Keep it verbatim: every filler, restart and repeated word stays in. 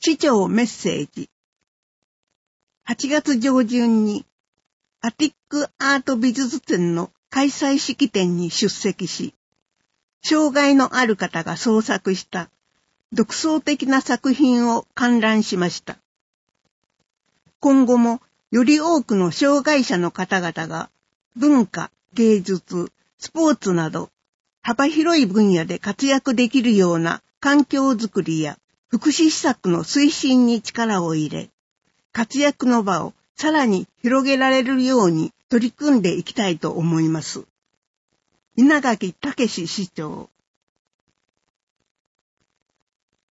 市長メッセージ。はちがつ上旬にアティックアート美術展の開催式典に出席し、障害のある方が創作した独創的な作品を観覧しました。今後もより多くの障害者の方々が文化、芸術、スポーツなど幅広い分野で活躍できるような環境づくりや福祉施策の推進に力を入れ、活躍の場をさらに広げられるように取り組んでいきたいと思います。稲垣武市長。